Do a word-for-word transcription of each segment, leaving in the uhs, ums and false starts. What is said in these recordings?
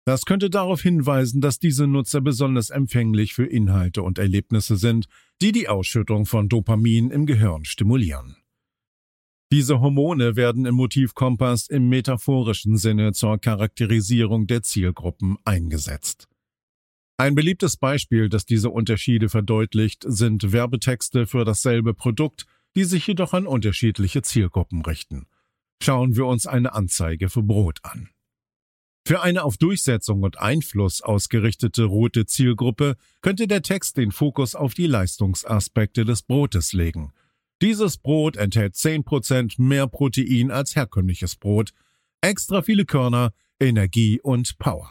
Das könnte darauf hinweisen, dass diese Nutzer besonders empfänglich für Inhalte und Erlebnisse sind, die die Ausschüttung von Dopamin im Gehirn stimulieren. Diese Hormone werden im Motivkompass im metaphorischen Sinne zur Charakterisierung der Zielgruppen eingesetzt. Ein beliebtes Beispiel, das diese Unterschiede verdeutlicht, sind Werbetexte für dasselbe Produkt, die sich jedoch an unterschiedliche Zielgruppen richten. Schauen wir uns eine Anzeige für Brot an. Für eine auf Durchsetzung und Einfluss ausgerichtete rote Zielgruppe könnte der Text den Fokus auf die Leistungsaspekte des Brotes legen. Dieses Brot enthält zehn Prozent mehr Protein als herkömmliches Brot, extra viele Körner, Energie und Power.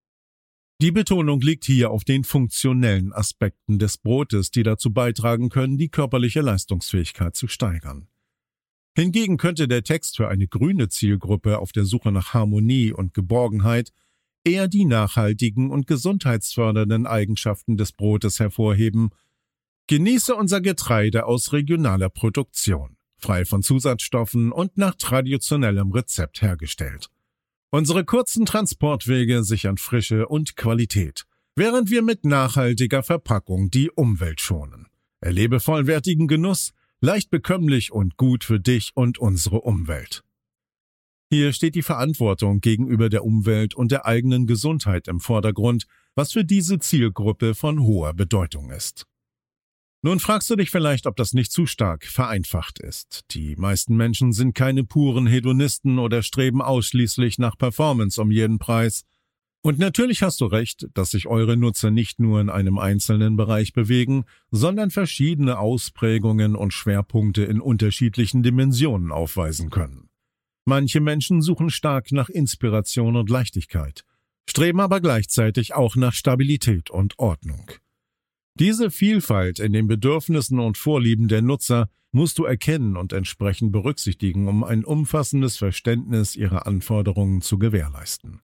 Die Betonung liegt hier auf den funktionellen Aspekten des Brotes, die dazu beitragen können, die körperliche Leistungsfähigkeit zu steigern. Hingegen könnte der Text für eine grüne Zielgruppe auf der Suche nach Harmonie und Geborgenheit eher die nachhaltigen und gesundheitsfördernden Eigenschaften des Brotes hervorheben. Genieße unser Getreide aus regionaler Produktion, frei von Zusatzstoffen und nach traditionellem Rezept hergestellt. Unsere kurzen Transportwege sichern Frische und Qualität, während wir mit nachhaltiger Verpackung die Umwelt schonen. Erlebe vollwertigen Genuss, leicht bekömmlich und gut für dich und unsere Umwelt. Hier steht die Verantwortung gegenüber der Umwelt und der eigenen Gesundheit im Vordergrund, was für diese Zielgruppe von hoher Bedeutung ist. Nun fragst du dich vielleicht, ob das nicht zu stark vereinfacht ist. Die meisten Menschen sind keine puren Hedonisten oder streben ausschließlich nach Performance um jeden Preis. Und natürlich hast du recht, dass sich eure Nutzer nicht nur in einem einzelnen Bereich bewegen, sondern verschiedene Ausprägungen und Schwerpunkte in unterschiedlichen Dimensionen aufweisen können. Manche Menschen suchen stark nach Inspiration und Leichtigkeit, streben aber gleichzeitig auch nach Stabilität und Ordnung. Diese Vielfalt in den Bedürfnissen und Vorlieben der Nutzer musst du erkennen und entsprechend berücksichtigen, um ein umfassendes Verständnis ihrer Anforderungen zu gewährleisten.